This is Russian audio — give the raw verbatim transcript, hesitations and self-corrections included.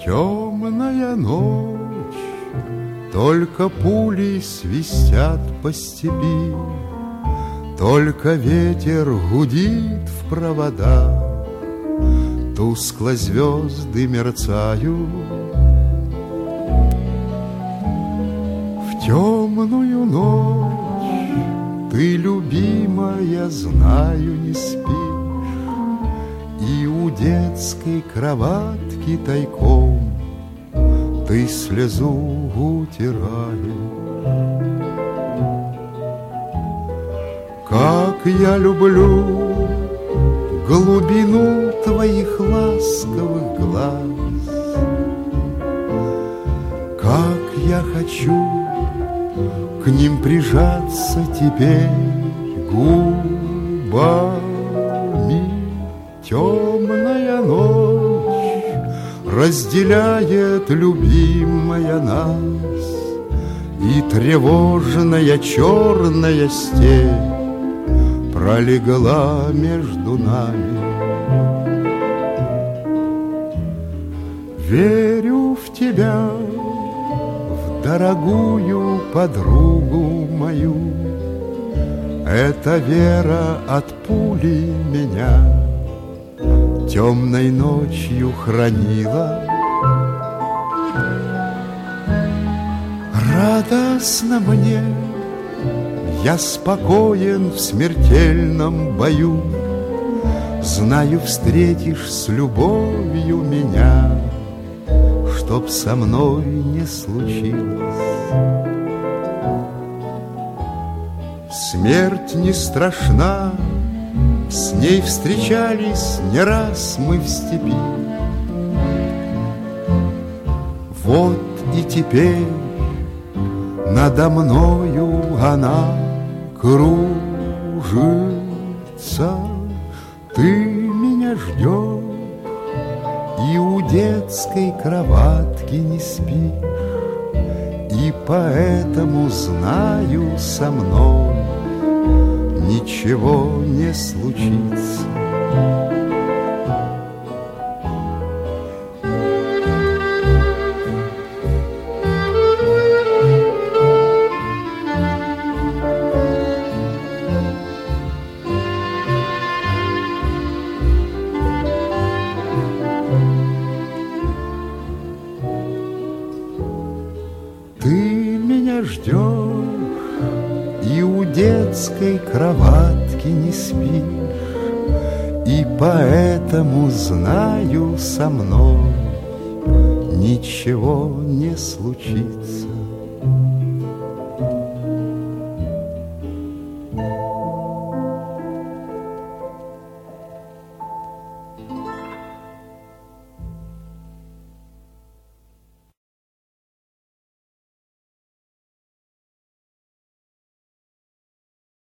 Темная ночь, только пули свистят по степи, только ветер гудит в провода, тускло звезды мерцают. В темную ночь ты, любимая, знаю, не спишь, и у детской кроватки тайком ты слезу утираешь. Как я люблю глубину твоих ласковых глаз, как я хочу к ним прижаться теперь губами. Темная ночь разделяет, любимая, нас, и тревожная черная степь пролегла между нами. Верю в тебя, в дорогую подругу мою. Эта вера от пули меня темной ночью хранила. Радостно мне, я спокоен в смертельном бою. Знаю, встретишь с любовью меня, чтоб со мной не случилось. Смерть не страшна, с ней встречались не раз мы в степи. Вот и теперь надо мною она кружится. Ты меня ждешь и у детской кроватки не спишь, и поэтому знаю, со мной ничего не случится. Ты меня ждешь и у детской кроватки не спишь, и поэтому знаю, со мной ничего не случится.